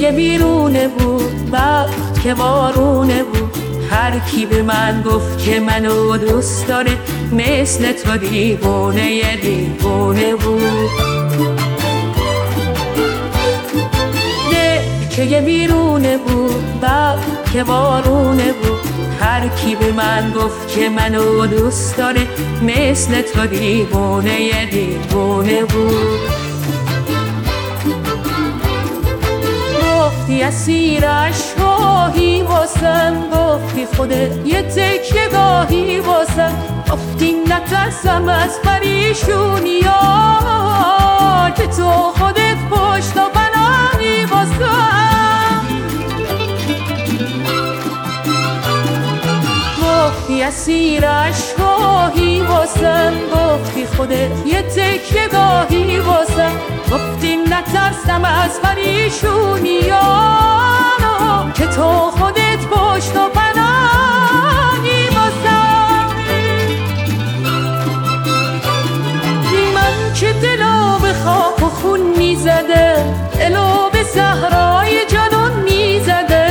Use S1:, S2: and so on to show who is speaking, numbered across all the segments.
S1: که بیرونه بود وقت که بارونه بود، هر کی به من گفت که منو دوست داره مثل تو دیوونه دیوونه بود. که بیرونه بود وقت که بارونه بود، هر کی به من گفت که منو دوست داره مثل تو دیوونه دیوونه بود. گفتی اسیر عشقاهی واسم، گفتی خودت یه تکیه گاهی واسم، گفتی نترسم از پریشونی ها که تو خودت پشت و پناهی واسم. گفتی اسیر عشقاهی واسم، گفتی خودت یه تکیه گاهی واسم، گفتی نترسم از پریشونی ها که تو خودت پشت و پناهی واسم. من که دلو به خاک و خون میزده، دلو به صحرای جنون میزده،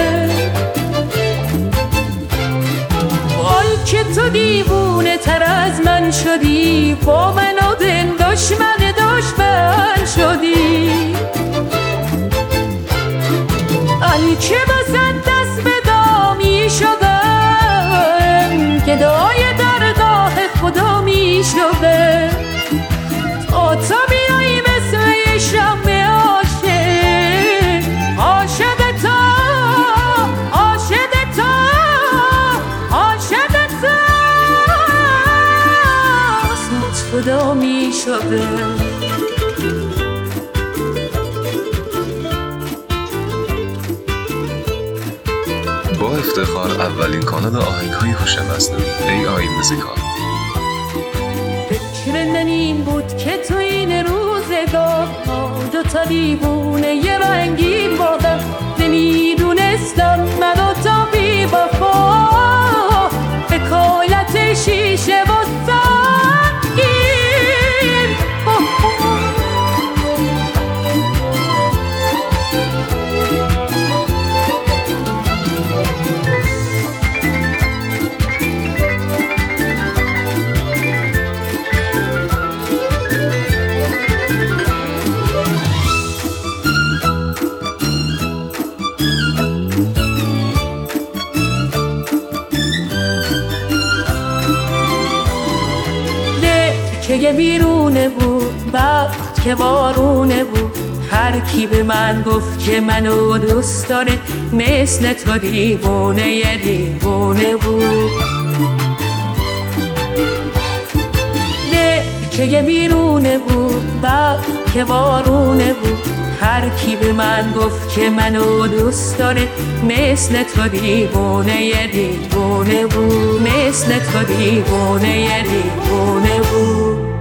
S1: حال که تو دیوونه تر از من شدی، با من و دل دشمن دشمن شدی. حال که بازن دست به دامی شدم، که دای درگاه خدا می شده، تو بیایی مثل یه شمع عاشق، عاشق تو عاشق تو عاشق تو اسمت خدا می شده.
S2: با افتخار اولین کانال آهنگ‌های هوش مصنوعی AI موزیکال.
S1: فکر من این بود که تو این روزگار دوتا دیوونه یه رنگین بادم، نمیدونستم من و تو بی وفا حکایت شیشه و سنگین. که بیرونه بود وقت که بارونه بود، هر کی به من گفت که منو دوست داره مثل تو دیوونه دیوونه بود. که بیرونه بود وقت که بارونه بود، هر کی به من گفت که منو دوست داره مثل تو دیوونه دیوونه بود، مثل تو دیوونه دیوونه بود.